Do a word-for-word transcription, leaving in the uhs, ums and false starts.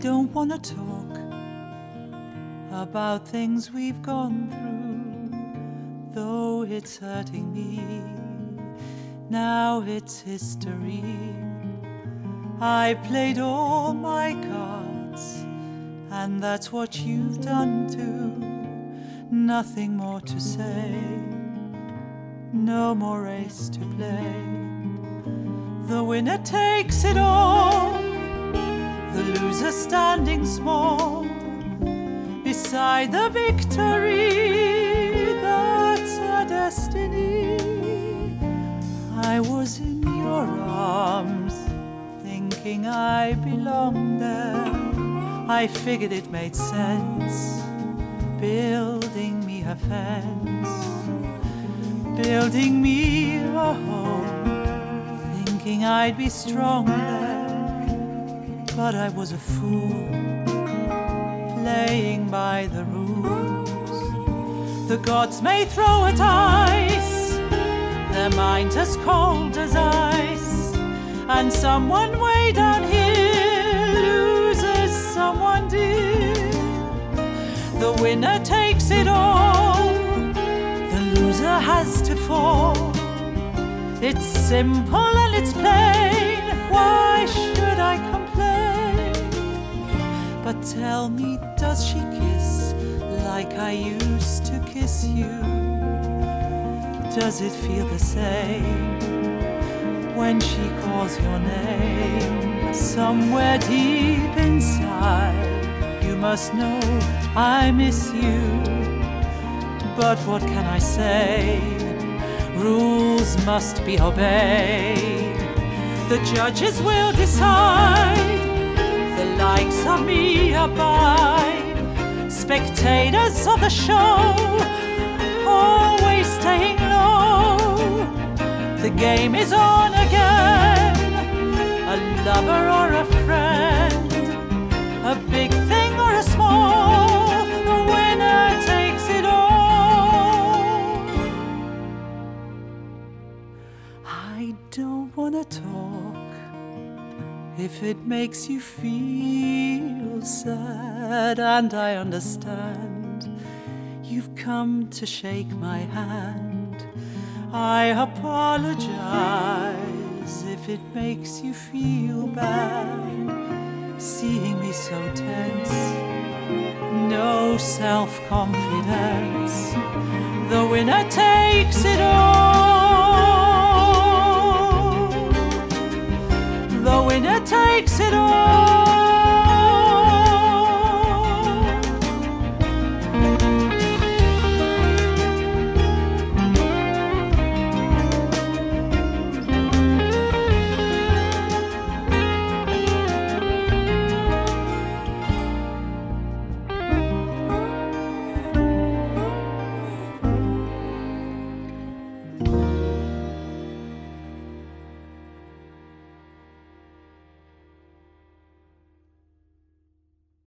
don't want to talk about things we've gone through, though it's hurting me. Now it's history. I played all my cards, and that's what you've done too. Nothing more to say, no more race to play. The winner takes it all, the loser standing small beside the victory. That's our destiny. I was in your arms, thinking I belonged there. I figured it made sense, building me a fence, building me a home, thinking I'd be strong there. But I was a fool, playing by the rules. The gods may throw at ice, their mind as cold as ice, and someone way down here loses someone dear. The winner takes it all, the loser has to fall. It's simple and it's plain, why should I complain? But tell me, does she kiss like I used to kiss you? Does it feel the same when she calls your name? Somewhere deep inside, you must know I miss you. But what can I say? Rules must be obeyed. The judges will decide, the likes of me abide. Spectators of the show, always staying low. The game is on again, a lover or a friend, a big thing or a small, the winner takes it all. I don't want to talk if it makes you feel sad, and I understand you've come to shake my hand. I apologize if it makes you feel bad, seeing me so tense, no self-confidence. The winner takes it all, the winner takes it all.